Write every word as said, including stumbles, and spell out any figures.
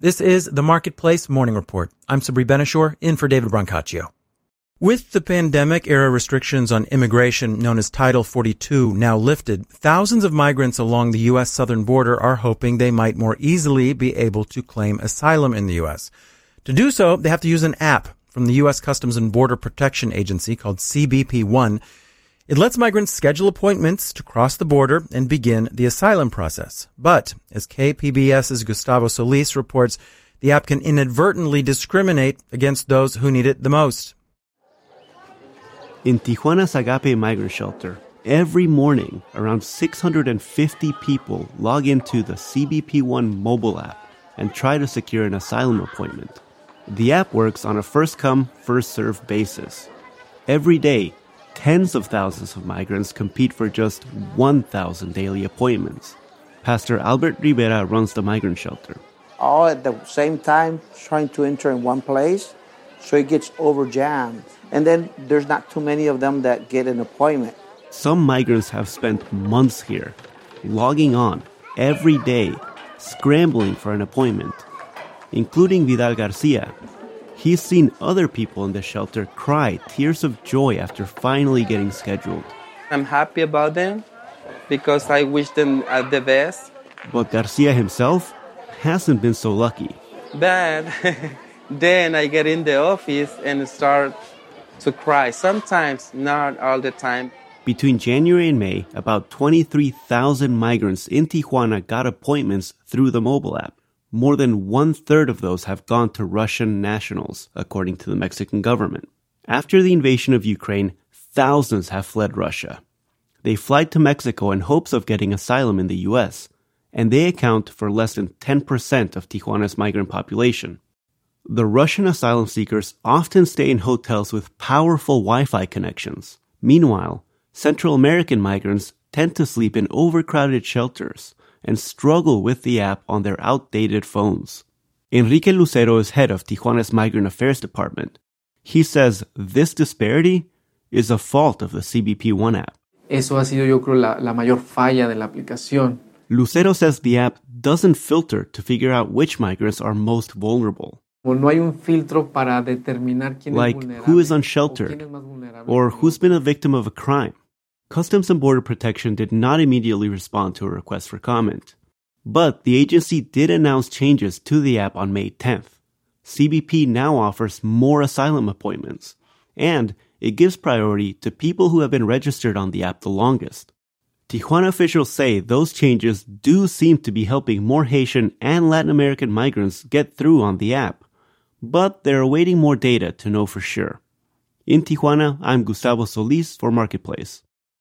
This is the Marketplace Morning Report. I'm Sabri Benishore, in for David Brancaccio. With the pandemic-era restrictions on immigration known as Title forty-two now lifted, thousands of migrants along the U S southern border are hoping they might more easily be able to claim asylum in the U S. To do so, they have to use an app from the U S Customs and Border Protection Agency called C B P one. It lets migrants schedule appointments to cross the border and begin the asylum process. But, as KPBS's Gustavo Solis reports, the app can inadvertently discriminate against those who need it the most. In Tijuana's Agape Migrant Shelter, every morning, around six hundred fifty people log into the C B P one mobile app and try to secure an asylum appointment. The app works on a first-come, first-served basis. Every day, tens of thousands of migrants compete for just one thousand daily appointments. Pastor Albert Rivera runs the migrant shelter. All at the same time, trying to enter in one place, so it gets over-jammed. And then there's not too many of them that get an appointment. Some migrants have spent months here, logging on every day, scrambling for an appointment, including Vidal Garcia. He's seen other people in the shelter cry tears of joy after finally getting scheduled. I'm happy about them because I wish them uh, the best. But Garcia himself hasn't been so lucky. But then I get in the office and start to cry. Sometimes, not all the time. Between January and May, about twenty-three thousand migrants in Tijuana got appointments through the mobile app. More than one-third of those have gone to Russian nationals, according to the Mexican government. After the invasion of Ukraine, thousands have fled Russia. They fly to Mexico in hopes of getting asylum in the U S, and they account for less than ten percent of Tijuana's migrant population. The Russian asylum seekers often stay in hotels with powerful Wi-Fi connections. Meanwhile, Central American migrants tend to sleep in overcrowded shelters and struggle with the app on their outdated phones. Enrique Lucero is head of Tijuana's Migrant Affairs Department. He says this disparity is a fault of the C B P one app. Eso ha sido, yo creo, la, la mayor falla de la aplicación. Lucero says the app doesn't filter to figure out which migrants are most vulnerable. No hay un filtro para determinar quién like es vulnerable, who is unsheltered or who's been a victim of a crime. Customs and Border Protection did not immediately respond to a request for comment. But the agency did announce changes to the app on May tenth. C B P now offers more asylum appointments, and it gives priority to people who have been registered on the app the longest. Tijuana officials say those changes do seem to be helping more Haitian and Latin American migrants get through on the app, but they're awaiting more data to know for sure. In Tijuana, I'm Gustavo Solis for Marketplace.